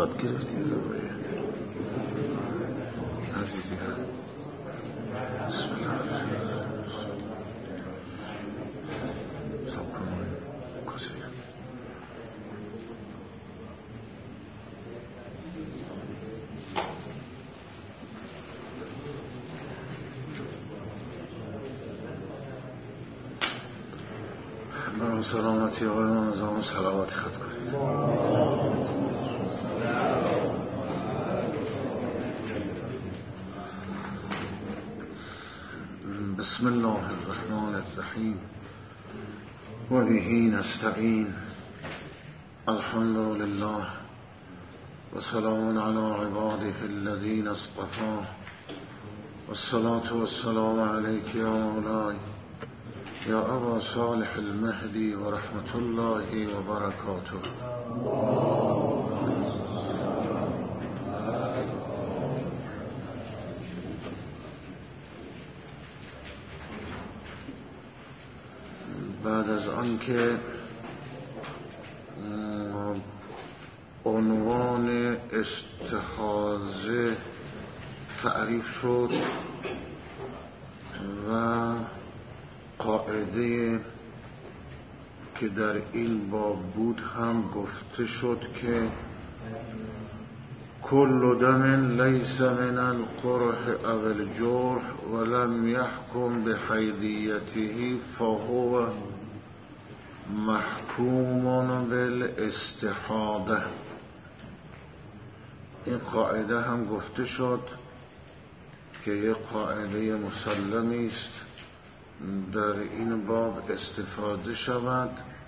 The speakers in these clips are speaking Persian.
یاد گرفتی زبایه عزیزی ها. بسم الله الرحمن الرحیم. سب کنم کسی برای سلامتی آقای امام زمان صلواتی خط کنید. بسم الله الرحمن الرحیم و به نستعین. الحمد لله و سلام علی عباده الذین اصطفى والصلاة والسلام علیک یا مولاي یا ابا صالح المهدی و رحمت الله و برکاته. بعد از آنکه عنوان استحاضه تعریف شد و قاعده که در این باب بود هم گفته شد که کل دم لیس من القرح او الجرح ولم يحكم بحیضیته فهو محکوم بالاستحاضه. این قاعده هم گفته شد که یک قاعده مسلمی است در این باب استفاده شود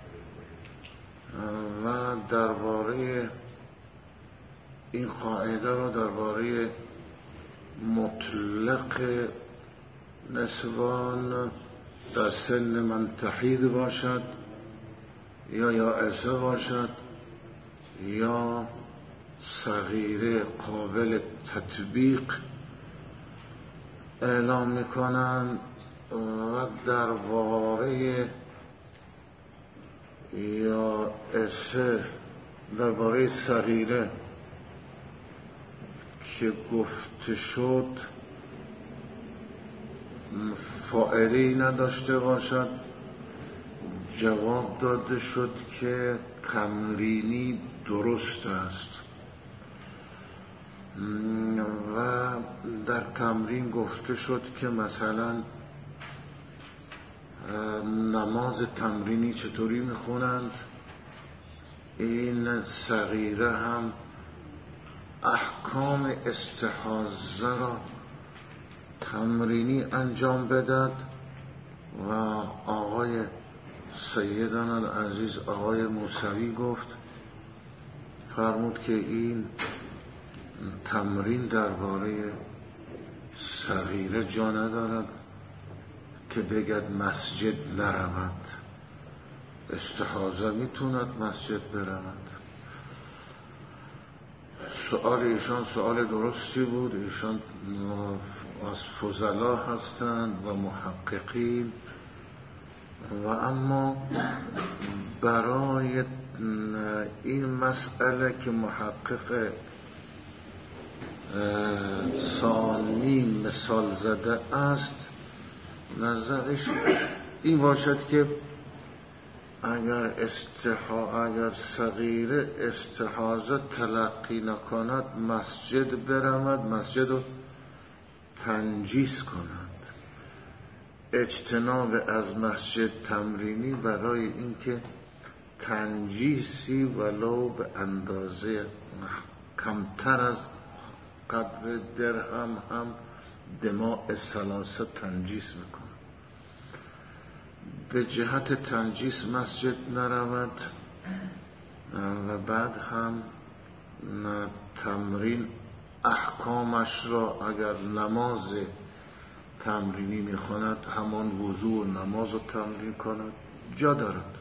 و درباره این قاعده رو درباره مطلق نسوان در سن من تحید باشد یا یائسه باشد یا صغیره قابل تطبیق اعلام میکنند و درباره یائسه درباره صغیره که گفته شد فائده‌ای نداشته باشد جواب داده شد که تمرینی درست است و در تمرین گفته شد که مثلا نماز تمرینی چطوری میخونند این صغیره هم احکام استحاضه را تمرینی انجام بدهد و آقای سیدنا العزیز آقای موسوی گفت فرمود که این تمرین درباره صغیره جا ندارد که بگد مسجد نرود، استحاضه میتوند مسجد برود. سؤال ایشان سؤال درستی بود. ایشان از فضلا هستند و محققین و اما برای این مسئله که محقق ثانی مثال زده است نظرش این باشد که اگر صغیره استحاضه تلقی نکند مسجد برود، مسجد رو تنجیس کند. اجتناب از مسجد تمرینی برای اینکه تنجیسی ولو به اندازه کمتر از قدر درهم هم دماء ثلاثه تنجیس میکند. به جهت تنجیس مسجد نرود و بعد هم تمرین احکامش را اگر نماز تمرینی میخواند همان وضوع و نماز رو تمرین کند جا دارد.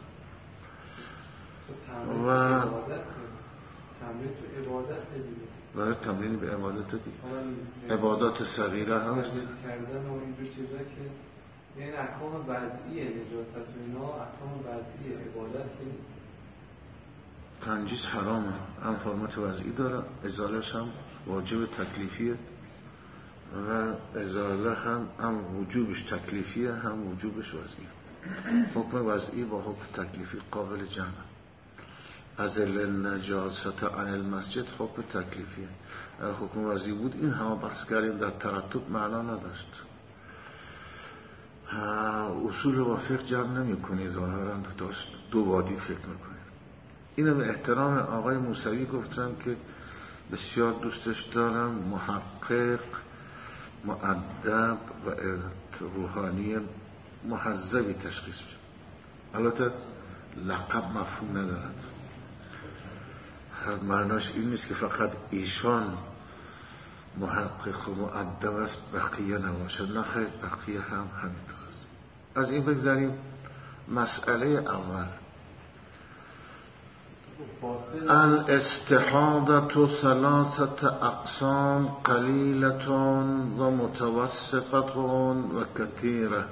و تمرین تو عبادت برای تمرین به عبادت دیگه عبادات صغیره هست کردن و اینجور چیزا که این احکام وضعیه، نجاست و اینا احکام وضعیه، عبادت که نیست. تنجیس حرامه، هم فرمت وضعی داره، ازالش هم واجب تکلیفیه و ازاله هم وجوبش تکلیفیه هم وجوبش وضعیه. حکم وضعی با حکم تکلیفی قابل جمع. از النجاست عن المسجد حکم تکلیفیه. حکم وضعی بود این همه بحث کردیم در ترتب معنا نداشت. اصول و فقه جمع نمی کنی ظاهرا دو وادی فکر میکنید. اینو به احترام آقای موسوی گفتم که بسیار دوستش دارم، محقق مؤدب و روحانی مهذبی تشخیص میشه. البته لقب مفهوم ندارد، معناش این نیست که فقط ایشان محقق و مؤدب است بقیه نباشه، نه خیر، بقیه هم همینطور است. از این بگذاریم. مسئله اول، الاستحاضة ثلاثة اقسام قلیلة و متوسطة و کثیرة.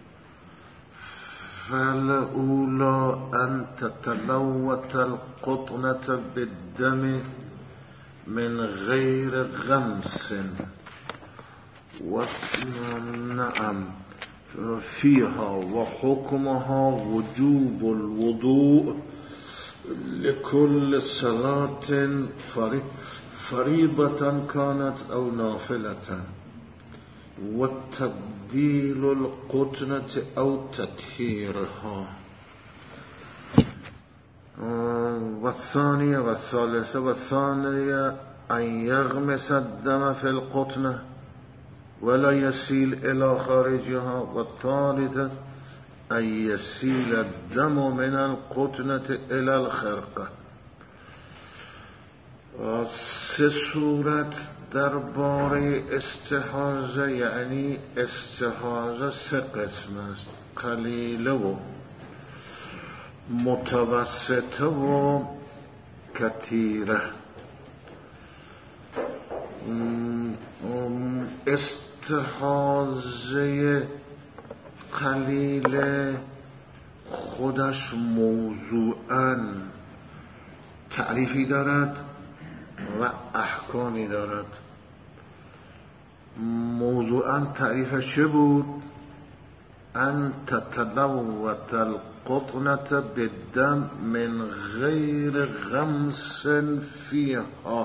فالأولى أن تتلوث القطنة بالدم من غير غمس نعم فيها وحكمها وجوب الوضوء لكل صلاة فريضة كانت أو نافلة، والتبديل القطنة أو تطهيرها. والثانية والثالثة والثانية أن يغمس الدم في القطنة ولا يسيل إلى خارجها، والثالثة أن يسيل الدم من القطنة إلى الخرقة. سه صورت درباره استحاضه، یعنی استحاضه سه قسم است: قلیله و متوسطه و کثیره. استحاضه قلیله خودش موضوعاً تعریفی دارد و احکامی دارد. موضوعاً تعریفش چه بود؟ ان تتلوث القطنة بالدم من غیر غمس فیها.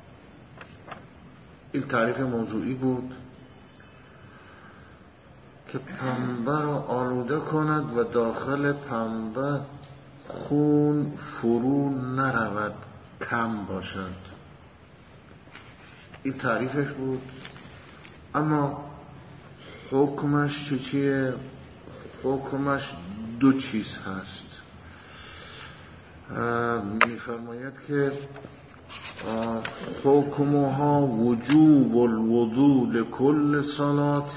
این تعریف موضوعی بود که پنبه را آلوده کند و داخل پنبه خون فرو نرود، کم باشد. این تعریفش بود. اما حکمش چیه؟ حکمش دو چیز هست. میفرماید که حکمها وجوب الوضوء لكل صلاة.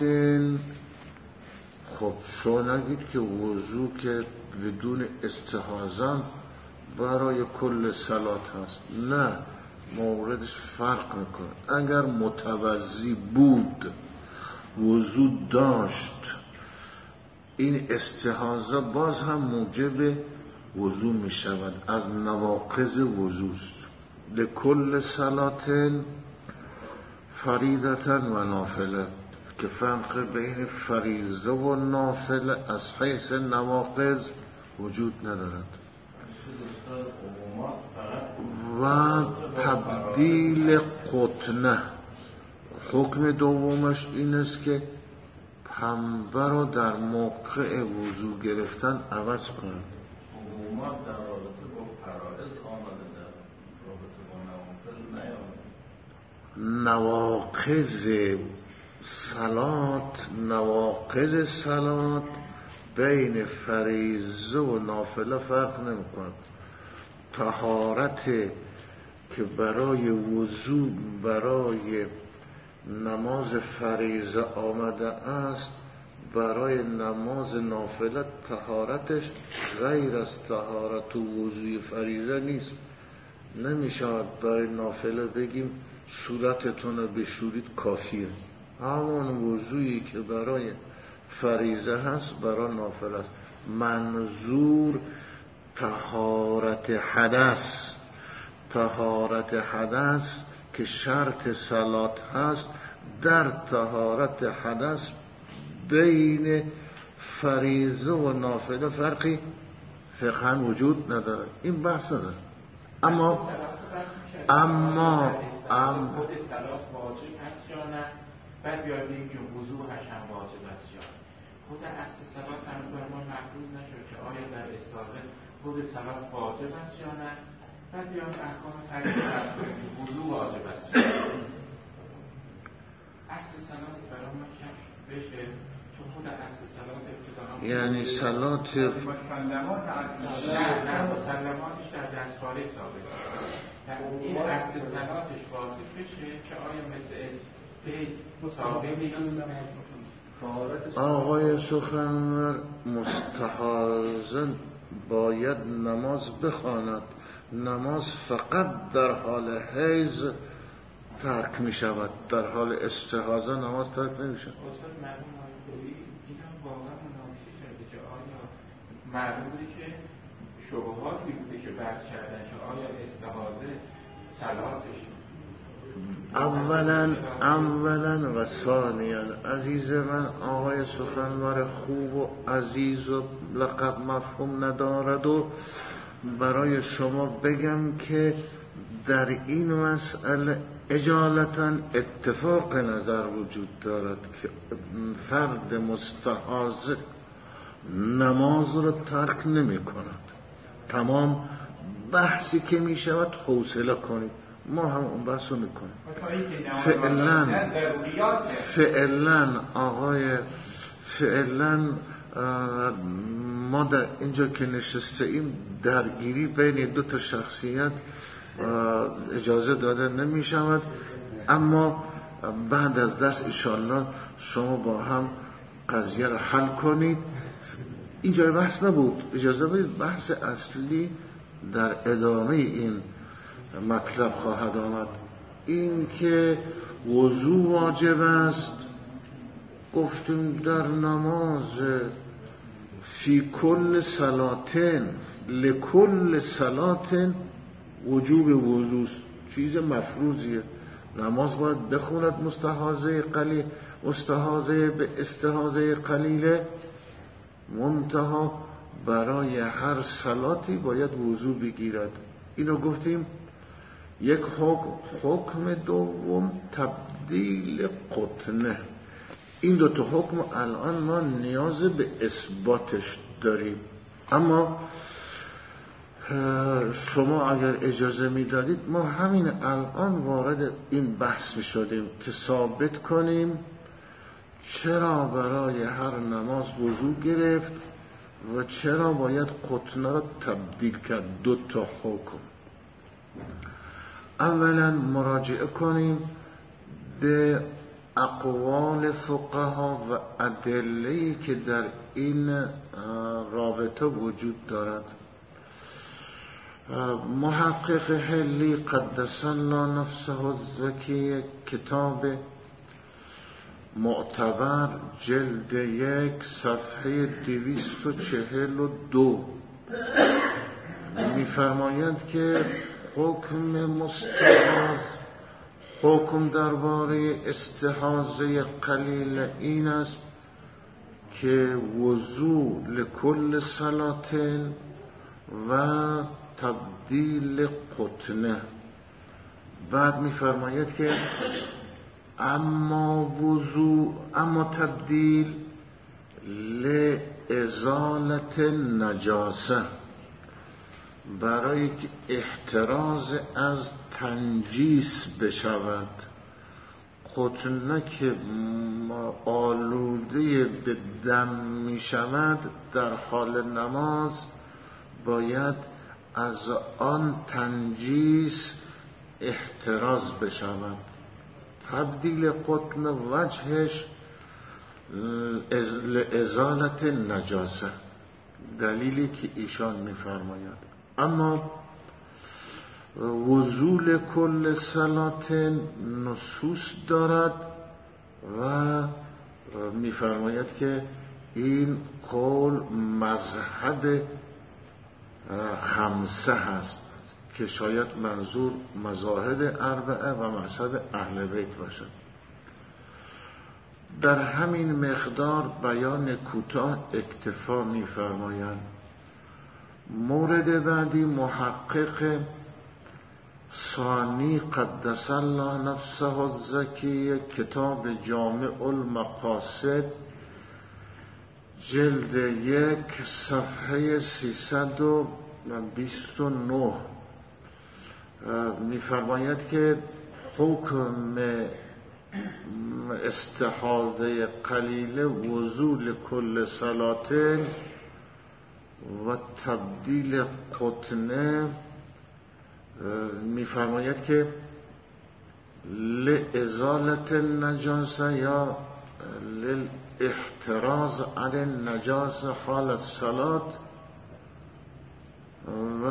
خب شما نگید که وضوء که بدون استحاضه برای کل صلات هست. نه، موردش فرق میکنه. اگر متوضی بود، وضوء داشت، این استحاضه باز هم موجب وضوء میشود، از نواقض وضوء است. لکل صلات فریضة و نافله، که فرق بین فریضه و نافله از حیث نواقض وجود ندارد. و تبدیل قطنه، حکم دومش این است که پنبه رو در موقع وضو گرفتن عوض کنند. عمومات در رابطه با فرائض آمده، در رابطه با نوافل نیامده. نواقض صلات بین فریضه و نافله فرق نمی کند. طهارت که برای وضو برای نماز فریضه آمده است، برای نماز نافله طهارتش غیر از طهارت و وضوی فریضه نیست. نمیشود برای نافله بگیم صورتتون رو بشورید کافیه. همون وضویی که برای فریضه هست برای نافله است. منظور طهارت حدث که شرط صلات هست، در طهارت حدث بین فریضه و نافله فرقی فقهاً وجود نداره. این بحث نداره. اما خود صلات واجب هست یا نه؟ بعد بیاد بگیم که وضوءش هم واجب است یا نه. خود اصل صلات هنوز بر ما مفروض نشد که آیا در استاذه خود صلات واجب است یا نه. بعد بیاد احکام فریضه فرض کنیم که وضوء واجب است یا نه. اصل صلات برای ما کم بشه، چون خود اصل صلات ابتداء یعنی صلات نه مسلماتش در دست خارج ثابت میشه. این اصل صلاتش واضح بشه که آیا مثل بیس ثابت نیست. آقای سخنور مستحاضن باید نماز بخواند. نماز فقط در حال حیض ترک می شود، در حال استحاضه نماز ترک نمی شود. استاد مرحوم آقایی این هم واقعا مناقشه شده که آیا معلوم بوده که شبهاتی بوده که بحث کردن که آیا استحاضه صلاتش اولا و ثانیا عزیز من، آقای سخنور خوب و عزیز و لقب مفهوم ندارد و برای شما بگم که در این مسئله اجالتا اتفاق نظر وجود دارد که فرد مستحاضر نماز را ترک نمی کند. تمام بحثی که می شود حوصله کنید، ما هم اون بحث رو می کنیم. فعلا ما در اینجا که نشسته ایم درگیری بین دو تا شخصیت اجازه داده نمی شود. اما بعد از درس انشاءالله شما با هم قضیه را حل کنید. اینجا بحث نبود، اجازه بدید بحث اصلی در ادامه این مطلب خواهد آمد. این که وضو واجب است، گفتیم در نماز فی کل صلاتن لکل صلاتن وجوب وضو چیز مفروضیه. نماز باید بخوند مستحاضه به استحاضه قلیله، منتها برای هر صلاتی باید وضو بگیرد. اینو گفتیم. یک حکم دوم تبدیل قطنه. این دو تا حکم الان ما نیاز به اثباتش داریم، اما شما اگر اجازه میدادید ما همین الان وارد این بحث می شدیم که ثابت کنیم چرا برای هر نماز وضو گرفت و چرا باید قطنه را تبدیل کرد. دو تا حکم. اولا مراجعه کنیم به اقوال فقها و ادله‌ای که در این رابطه وجود دارد. محقق حلی قدس الله نفسه الزکی کتاب معتبر جلد 1 صفحه 242 می‌فرماید که حکم درباره استحاضه قلیل این است که وضو لکل صلاتن و تبدیل قطنه. بعد می‌فرماید که اما تبدیل لازالت نجاسه، برای که احتراز از تنجیس بشود. قطنه که آلوده به دم می شود در حال نماز باید از آن تنجیس احتراز بشود. تبدیل قطنه وجهش ازالت نجاسه، دلیلی که ایشان می فرماید. اما وضو کل صلات نصوص دارد و می‌فرماید که این قول مذهب خمسه هست که شاید منظور مذاهب اربعه و مذهب اهل بیت باشد. در همین مقدار بیان کوتاه اکتفا می‌فرمایند. مورد بعدی محقق ثانی قدس الله نفسه الزکی، کتاب جامع المقاصد، جلد 1 صفحه 329 می‌فرماید که حکم استحاضه قلیله وضو لکل صلاة و تبدیل قطنه، می‌فرماید که لازالت النجاسه یا للاحتراز عن النجاسه حال الصلاة و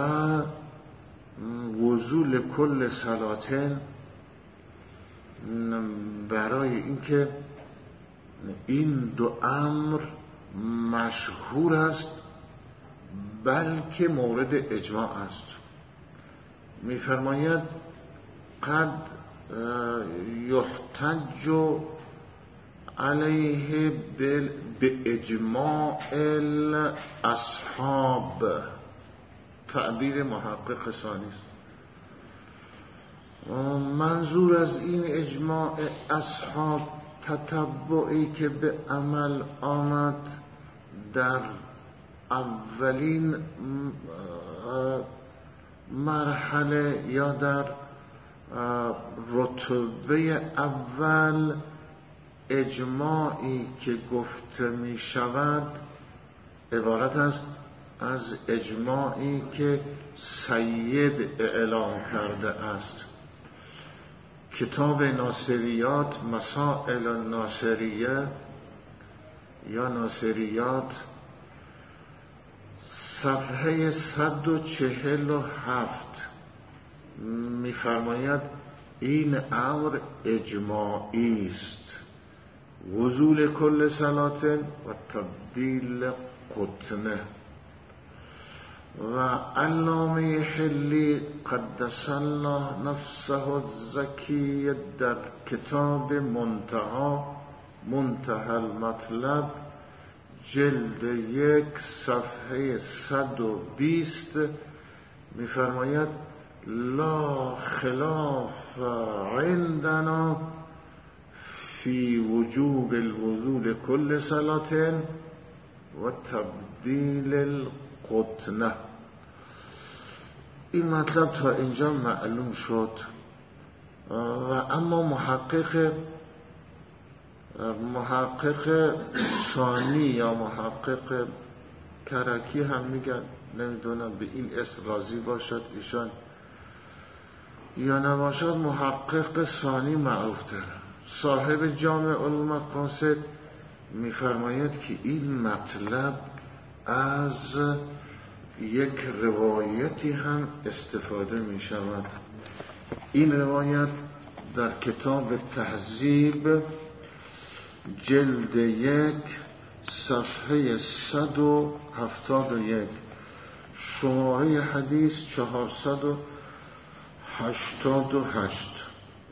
وضو لکل صلاة، برای اینکه این دو امر مشهور است بلکه مورد اجماع است. می‌فرماید قد یحتج علیه باجماع الاصحاب، تعبیر محقق ثانی است. منظور از این اجماع اصحاب تتبعی که به عمل آمد در اولین مرحله یا در رتبه اول، اجماعی که گفته می شود عبارت است از اجماعی که سید اعلام کرده است. کتاب ناصریات، مسائل ناصریه یا ناصریات، صفحه 147 می‌فرماید این امر اجماعی است، وضو لکل صلاة و تبدیل قطنه. و علامه حلی قدس الله نفسه الزکی در کتاب منتهى المطلب، جلد 1 صفحه 120 می‌فرماید لا خلاف عندنا فی وجوب الوضو لکل صلاة و تبدیل القطنه. این مطلب تا اینجا معلوم شد. و اما محقق ثانی یا محقق کرکی هم میگن، نمیدونم به این اسم راضی باشد ایشان یا نباشد، محقق ثانی معروف تر، صاحب جامع المقاصد، میفرماید که این مطلب از یک روایتی هم استفاده می شود. این روایت در کتاب تهذیب جلد 1 صفحه 171 شماره حدیث 488.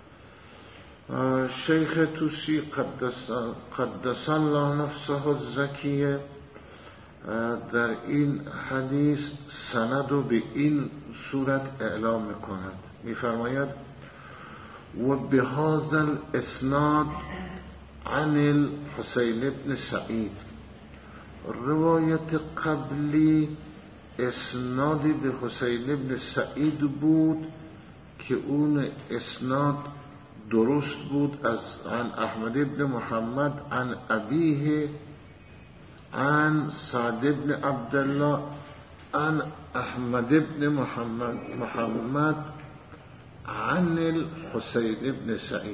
شیخ توسی قدس الله نفسه الزکیه در این حدیث سند و به این صورت اعلام می‌کند، می‌فرماید و بهذا الاسناد عن الحسین بن سعید. روایت قبلی اسنادی به حسین بن سعید بود که اون اسناد درست بود، عن احمد بن محمد عن ابیه عن سعد بن عبدالله عن احمد بن محمد عن الحسین بن سعید.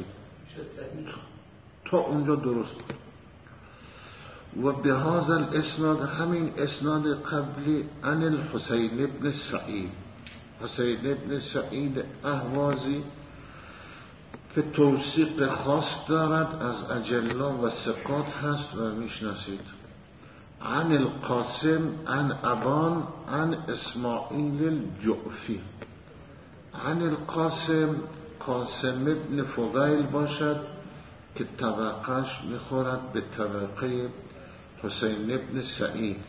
تا اونجا درست بود. و به هذا الاسناد، همین اسناد قبلی، عن الحسین بن سعید، حسین بن سعید اهوازی که توثیق خاص دارد، از اجلا و ثقات هست و میشناسید. عن القاسم عن ابان عن اسماعیل الجعفی. عن القاسم، قاسم ابن فضیل باشد که طبقش میخورد به طبقه حسین ابن سعید.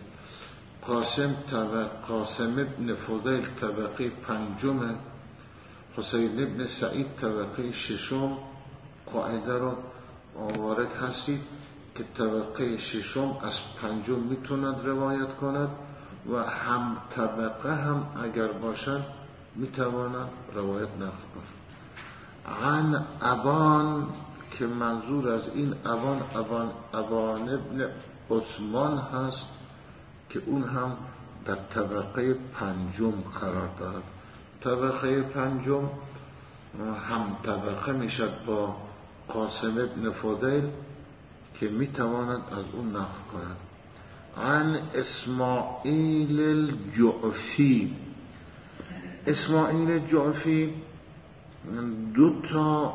قاسم ابن فضیل طبقه پنجم، حسین ابن سعید طبقه ششم. قاعده رو وارد هستید که طبقه ششم از پنجم میتوند روایت کند و هم طبقه هم اگر باشد میتواند روایت نقل کند. عن ابان که منظور از این ابان ابن عثمان هست که اون هم در طبقه پنجم قرار دارد. طبقه پنجم هم طبقه میشد با قاسم ابن فضیل که میتواند از اون نقل کند. عن اسماعیل الجعفی. اسماعیل الجعفی دو تا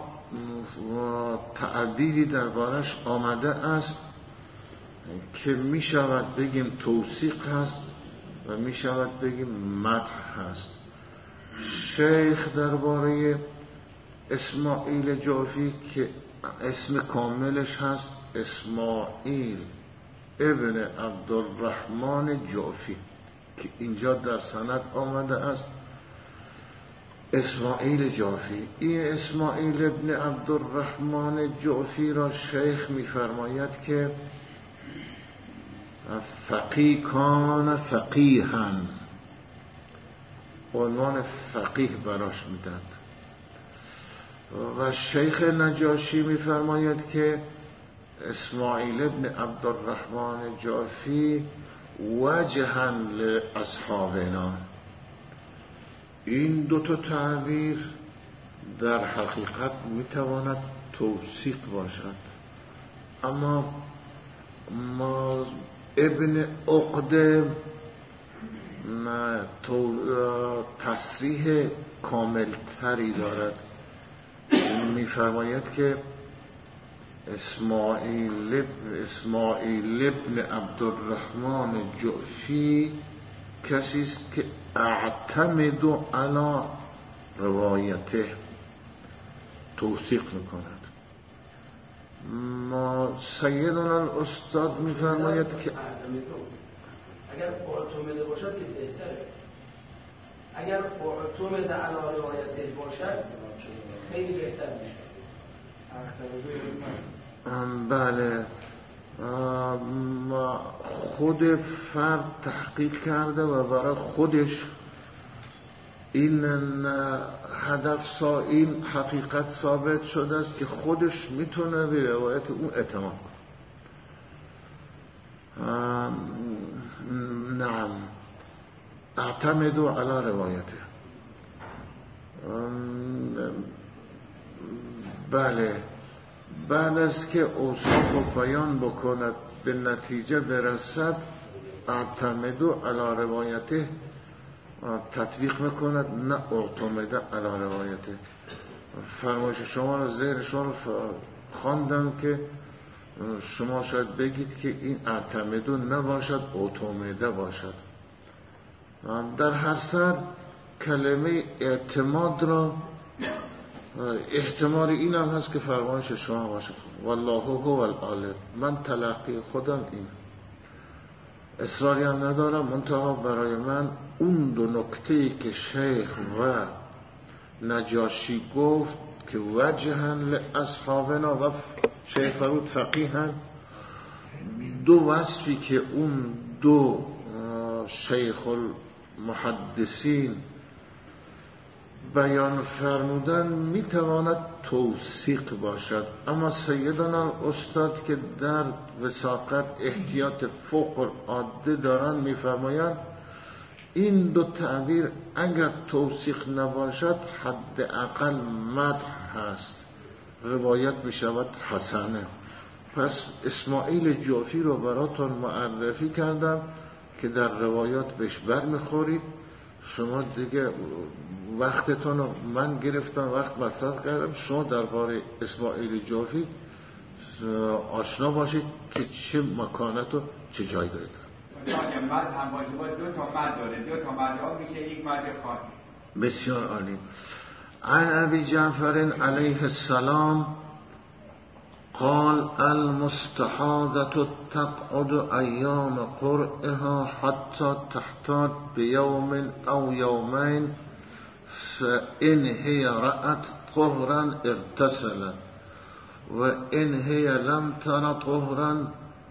تعبیری دربارش آمده است که می شود بگیم توثیق هست و می شود بگیم مدح هست. شیخ درباره اسماعیل جعفی که اسم کاملش هست اسماعیل ابن عبدالرحمن جعفی که اینجا در سند آمده است اسماعیل جعفی. این اسماعیل ابن عبدالرحمن جعفی را شیخ می‌فرماید که کان فقیها، عنوان فقیه براش میدند. و شیخ نجاشی می‌فرماید که اسماعیل ابن عبدالرحمن جعفی وجها لاصحابنا. این دو تا تعبیر در حقیقت میتواند توثیق باشد، اما ما ابن عقده تصریح کامل تری دارد. میفرماید که اسماعیل ابن عبدالرحمن جعفی کسی است که اعتمد علی روایته، توثیق میکند. ما سیدنا الاستاد میفرماید که اگر اعتمد باشد که بهتره، اگر اعتمد علی روایته باشد خیلی بهتر میشه. بله، خود فرد تحقیق کرده و برای خودش این هدف این حقیقت ثابت شده است که خودش میتونه به روایت اون اعتماد کنه. نعم، اعتمدوا علی روایته. بله، بعد از که اوصاف و بیان بکند به نتیجه برسد اعتمدوا علی روایته تطبیق میکند، نه اعتمد علی روایته. فرمایش شما رو زیر شما رو خواندم که شما شاید بگید که این اعتمدو نباشد اعتمده باشد. در هر سر کلمه اعتماد را احتمال این هم هست که فرمایش شما باشد والله هو العالم. من تلقی خودم این اصراری هم ندارم، منتها برای من اون دو نکته‌ای که شیخ و نجاشی گفت که وجها لاصحابنا و شیخ فرود فقیها، دو وصفی که اون دو شیخ المحدثین بیان فرمودن میتواند توثیق باشد. اما سیدنا الاستاد که در وثاقت احتیاط فوق العاده دارن میفرمایند این دو تعبیر اگر توثیق نباشد حداقل مدح هست، روایت میشود حسنه. پس اسماعیل جعفی رو براتون معرفی کردم که در روایات بهش برمیخورید. شما دیگه وقتتون رو من گرفتم، وقت مصرف کردم، شما درباره اسماعیل جعفی آشنا باشید که چه مکانت و چه جایگاهی داره. مثال مرد هم باشه باید 2 تا مرد داره، 2 تا مرد ها میشه یک مرد خاص. بسیار عالی. عن ابی جعفر علیه السلام قال المستحاضة تقعد ایام قرئها حتى تحتاج بیوم او یومین فإن هي رأت طهرا اغتسلت وإن هي لم تر طهرا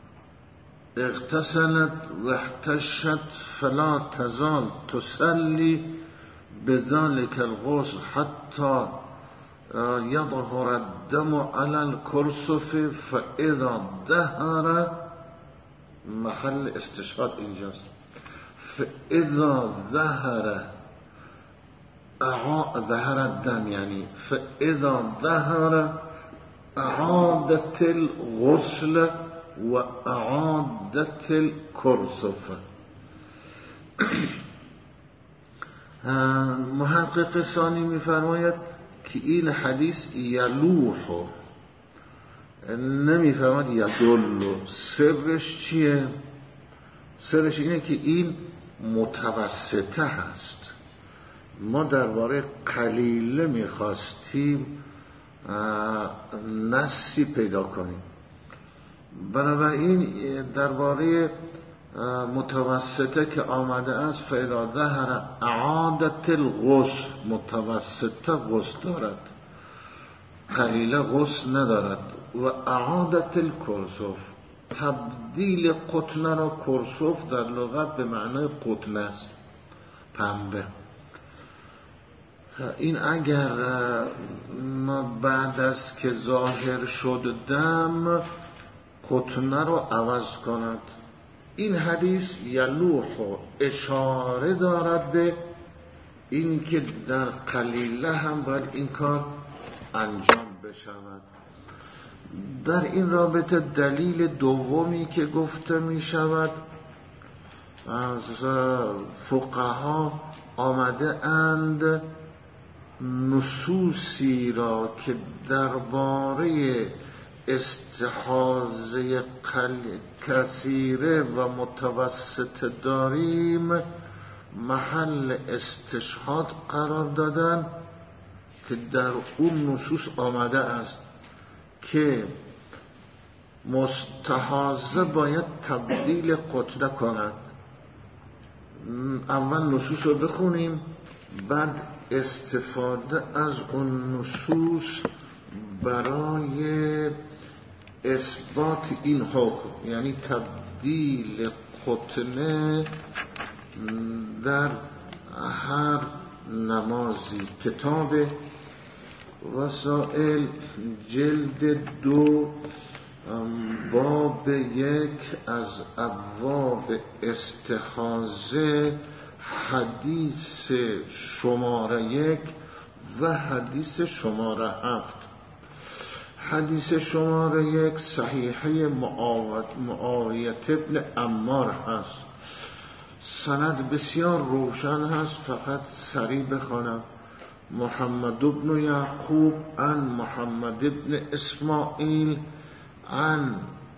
اغتسلت واحتشت فلا تزال تصلي بذلك الغسل حتى يظهر الدم على الكرسف فإذا ظهر محل استشهاد اینجاست فإذا ظهر الدم يعني فإذا ظهر أعادت الغسل وأعادت الكرسف. محقق ثانی میفرماید که این حدیث یلوح نمیفرماید یدل. سرش چیه؟ سرش اینه که این متوسطه هست. ما درباره قلیله میخواستیم نصی پیدا کنیم، بنابراین درباره متوسطه که آمده است فاذا ظهر اعادت الغسل، متوسطه غسل دارد، قلیله غسل ندارد. و اعادت الکرسف، تبدیل قطنه را، کرسف در لغت به معنای قطنه است، پنبه. این اگر بعد از که ظاهر شد دم قطنه رو عوض کند. این حدیث یلوح اشاره دارد به این که در قلیله هم باید این کار انجام بشود. در این رابطه دلیل دومی که گفته می شود از فقها آمده اند نصوصی را که درباره استحاضه کثیره و متوسط داریم محل استشهاد قرار دادن که در اون نصوص آمده است که مستحاضه باید تبدیل قطنه کند. اول نصوص رو بخونیم، بعد استفاده از اون نصوص برای اثبات این حکم، یعنی تبدیل قطنه در هر نمازی. کتاب وسائل جلد 2 باب 1 از ابواب استحاضه حدیث شماره 1 و حدیث شماره 7. حدیث شماره 1 صحیحه معاویه ابن عمار هست. سند بسیار روشن هست، فقط سریع بخوانم. محمد بن یعقوب عن محمد بن اسماعیل عن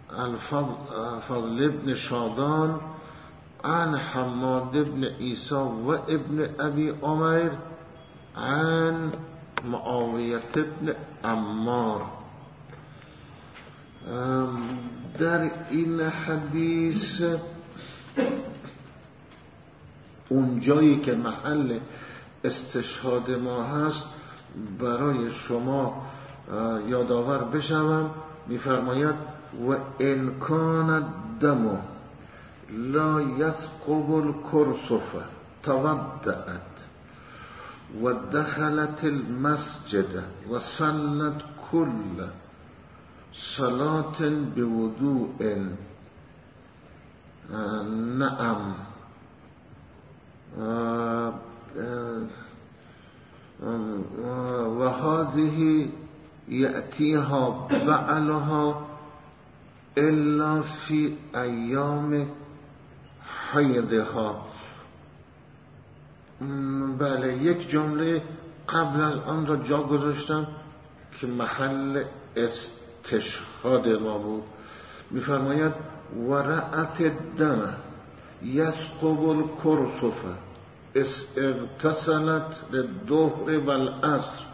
الفضل بن شادان عن حماد بن عیسی و ابن ابی عمیر عن معاویه ابن عمار. در این حدیث اون جایی که محل استشهاد ما هست برای شما یادآور بشوم. میفرماید و ان کان الدم لا یثقب الکرسف تودعت و دخلت المسجد و صلت كل صلاة بوضوء نعم و هذه یأتیها بعلها الا فی ایام حیضها. بله، یک جمله قبل از آن را جا گذاشتم که محل استشهاد ما بود. میفرماید ورعت الدم یسقب الکرسف اغتسلت للظهر والعصر،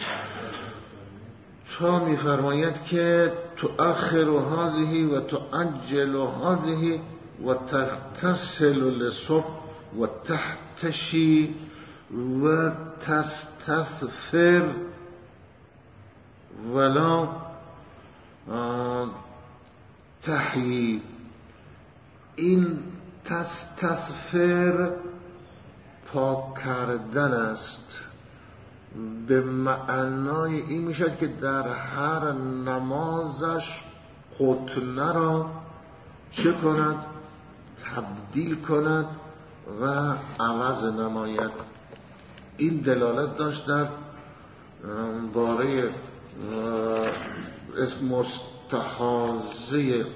تا میفرماید که تؤخر هذه و تعجل هذه و تغتسل للصبح و تحتشی و تستثفر ولا تحیی. این تستثفر پاک کردن است، به معنای این میشد که در هر نمازش قطنه را چه کند؟ تبدیل کند و عوض نماید. این دلالت داشت در باره مستحاضه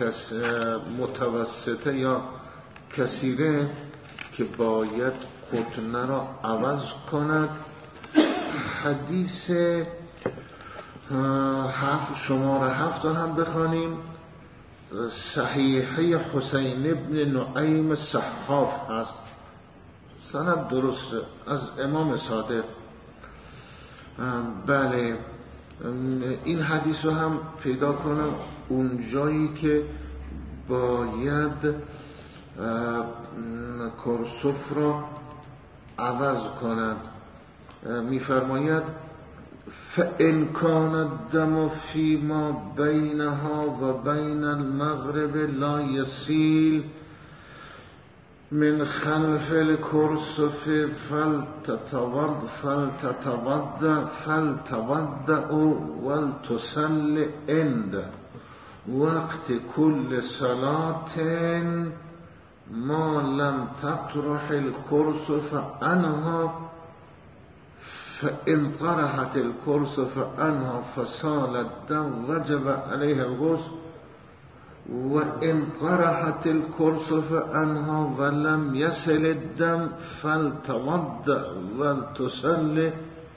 متوسطه یا کثیره که باید قطنه را عوض کند. حدیث شماره 7 رو هم بخوانیم. صحیحه حسین ابن نعیم صحاف هست، سند درسته، از امام صادق. بله، این حدیث رو هم پیدا کنم اون جایی که باید کرسف را عوض کند. میفرماید فإن كان الدم فيما بينها و بين المغرب لا يسيل من خلف الكرسف فلتتوضأ ولتصل عند وقت كل صلاة ما لم تطرح الكرسف عنها، فإن طرحت الكرسف عنها فسال الدم وجب عليه الغسل، وإن طرحت الكرسف عنها ولم يصل الدم فلتوضأ ولتصلي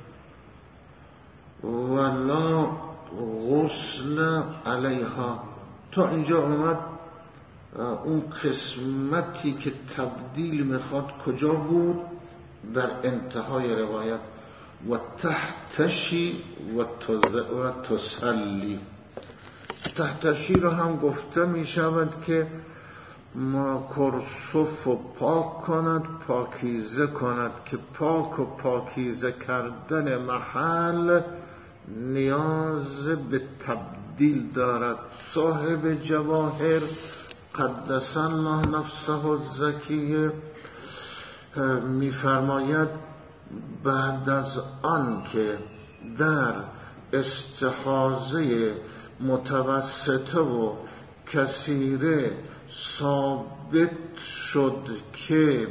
ولا غسل عليها. تا اینجا اومد اون قسمتی که تبدیل میخواد کجا بود؟ در انتهای روایت و تحتشی و تسلی. تحتشی رو هم گفته می شود که کرسف و پاک کند، پاکیزه کند، که پاک و پاکیزه کردن محل نیاز به تبدیل دارد. صاحب جواهر قدس الله نفسه الزکیه میفرماید بعد از آن که در استحاضه متوسطه و کثیره ثابت شد که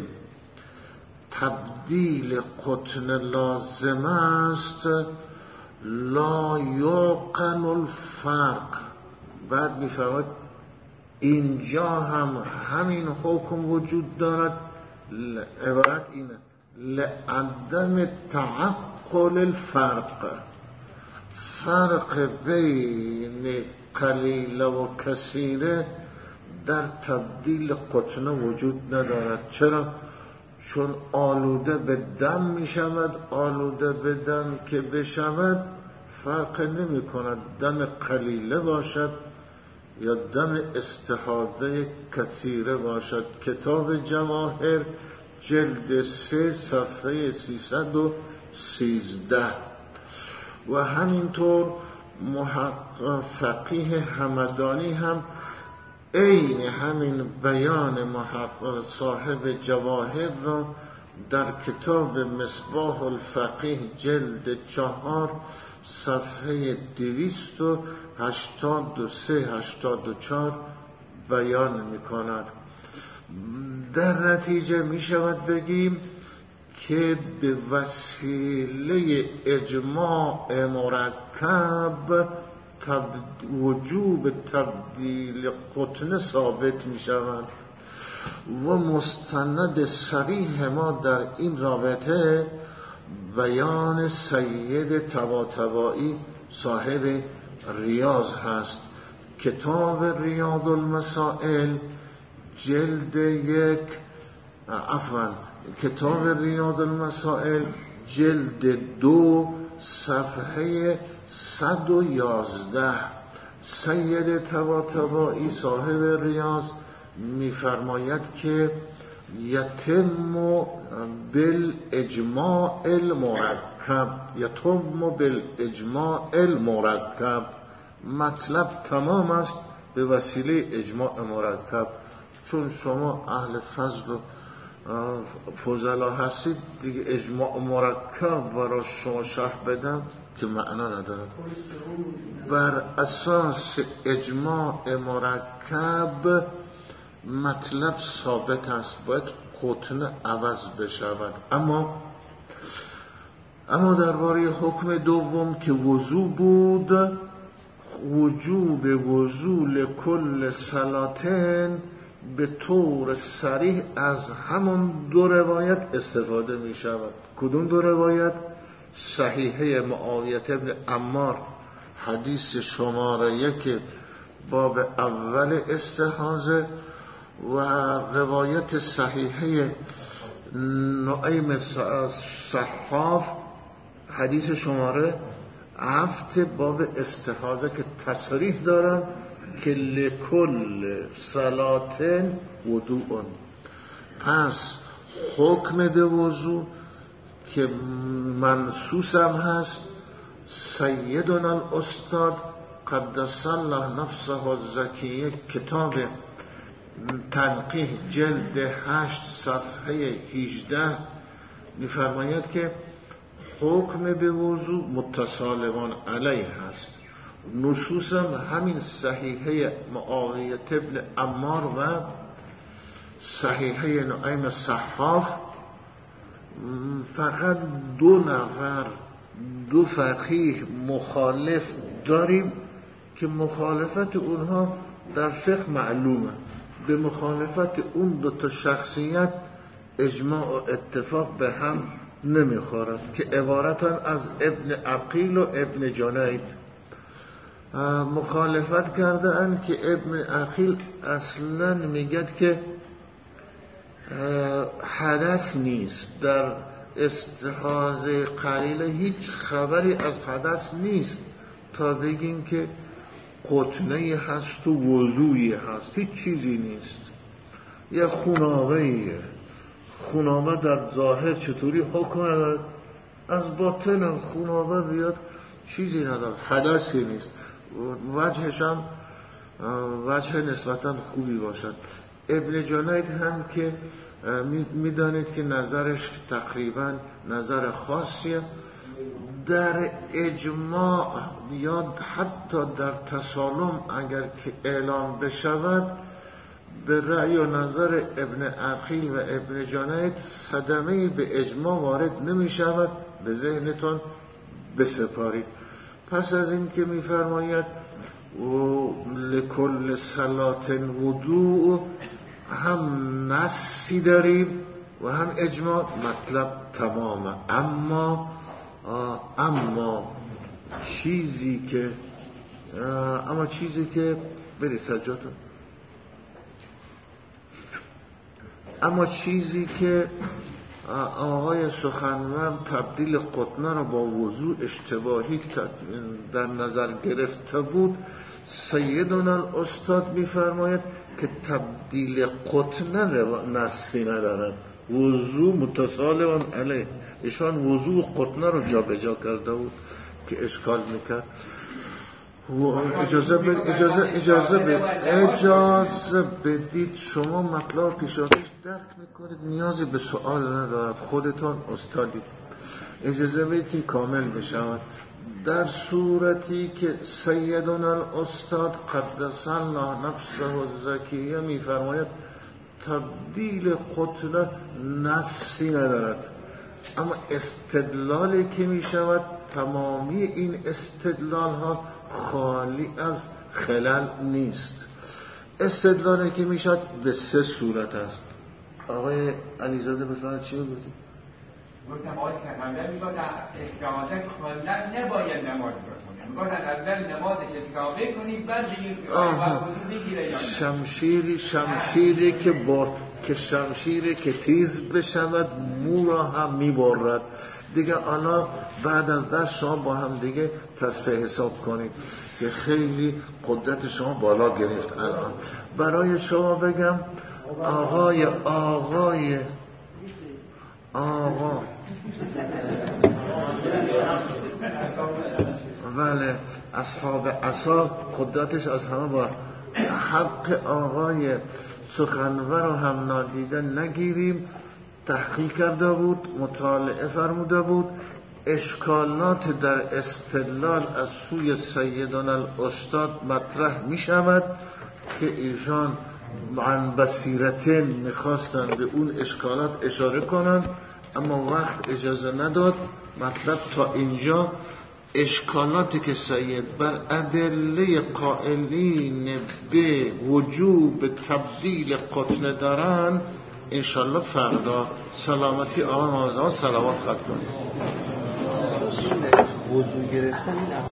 تبدیل قطن لازم است، لا یوقن الفرق. بعد میفرماید اینجا هم همین حکم وجود دارد، عبارت اینه لعدم تعقل الفرق. فرق بین قلیل و کثیره در تبدیل قطنه وجود ندارد. چرا؟ چون آلوده به دم می شود، آلوده به دم که بشود فرق نمی کند دم قلیله باشد یا دم استحاضه کثیره باشد. کتاب جواهر جلد 3 صفحه 313. و همینطور فقیه همدانی هم عین همین بیان محقق صاحب جواهر را در کتاب مصباح الفقیه جلد 4 صفحه 283-84 بیان می کند. در نتیجه می شود بگیم که به وسیله اجماع مرکب وجوب تبدیل قطن ثابت می شود و مستند صریح ما در این رابطه بیان سید طباطبایی صاحب ریاض هست. کتاب ریاض المسائل جلد 1 کتاب ریاض المسائل جلد 2 صفحه 111 سید طباطبایی صاحب ریاض میفرماید که یتم بالاجماع المرکب مطلب تمام است به وسیله اجماع مرکب. چون شما اهل فضل و فضلا هستید دیگه اجماع مرکب برای شما شرح بدم که معنا نداره. بر اساس اجماع مرکب مطلب ثابت است، باید قطن عوض بشود. اما درباره حکم دوم که وضو بود، وجوب وضو لکل صلاتین به طور صریح از همون دو روایت استفاده می شود. کدوم دو روایت؟ صحیحه معاویه ابن عمار حدیث شماره 1 باب اول استحاضه و روایت صحیحه نعیم صحاف حدیث شماره 7 باب استحاضه که تصریح دارن که لکل صلاتن وضوء. پس حکم به وضو که منصوص هم هست، سیدنا الاستاد قدس الله نفسه الزکیه کتاب تنقیح جلد 8 صفحه 18 میفرماید که حکم به وضو متصالمان علیه هست. نصوص همین صحیحه معاویه ابن عمار و صحیحه نعیم صحاف. فقط 2 نفر 2 فقیه مخالف داریم که مخالفت اونها در فقه معلومه. به مخالفت اون 2 شخصیت اجماع و اتفاق به هم نمیخورد که عبارتن از ابن عقیل و ابن جنید. مخالفت کرده اند که ابن عقیل اصلا میگد که حدث نیست، در استحاضه قلیله هیچ خبری از حدث نیست تا بگیم که قطنه هست و وضوعی هست، هیچ چیزی نیست. یه خونابه در ظاهر چطوری حکم ندارد، از باطن خونابه بیاد چیزی ندارد، حدثی نیست، وجهش هم وجه نسبتا خوبی باشد. ابن جنید هم که میدانید که نظرش تقریبا نظر خاصیه، در اجماع یا حتی در تسالم اگر که اعلام بشود به رأی و نظر ابن عقیل و ابن جنید صدمه‌ای به اجماع وارد نمی شود، به ذهنتون بسپارید. پس از این که می فرماید لکل صلات وضوء، هم نصی داریم و هم اجماع، مطلب تمامه. اما چیزی که بری سجاتون، اما چیزی که آقای سخنور تبدیل قطنه را با وضوع اشتباهی در نظر گرفته بود، سیدنا الاستاد میفرماید که تبدیل قطنه نصی ندارد، وضوع متصالم علیه. ایشان وضوع قطنه رو جا به جا کرده بود که اشکال میکرد. اجازه بدید شما مطلب پیشاپیش درک میکنید، نیازی به سوال ندارد، خودتون استادید. اجازه بدید که کامل بشود. در صورتی که سیدنا الاستاد قدس الله نفسه الزکیه میفرماید تبدیل قطنه نصی ندارد، اما استدلالی که میشود تمامی این استدلال ها خالی از خلل نیست. استدلالی که میشود به 3 صورت است. آقای علیزاده بفرمایید چی بگویید؟ گفتم آقای سکندر میگه در استعاذه کلا نباید نماز بخونه، میگه در اول نمازش ثابت کنی بعد بگیره. شمشیری که تیز بشود مو را هم میبرد دیگه. حالا بعد از درس شما با هم دیگه تصفیه حساب کنید که خیلی قدرت شما بالا گرفت. الان برای شما بگم آقا ولی اصحاب عصا قدرتش از همه بار. حق آقای سخنور رو هم نادیده نگیریم. تحقیق کرده بود، مطالعه فرموده بود، اشکالات در استدلال از سوی سیدنا الاستاد مطرح می شود که ایشان عن بصیرتین میخواستن به اون اشکالات اشاره کنند اما وقت اجازه نداد. مطلب تا اینجا. اشکالاتی که سید بر ادله قائلین به وجوب تبدیل قطن دارن انشالله فردا سلامتی آقا نازم سلامات خط کنید. وضو گرفتن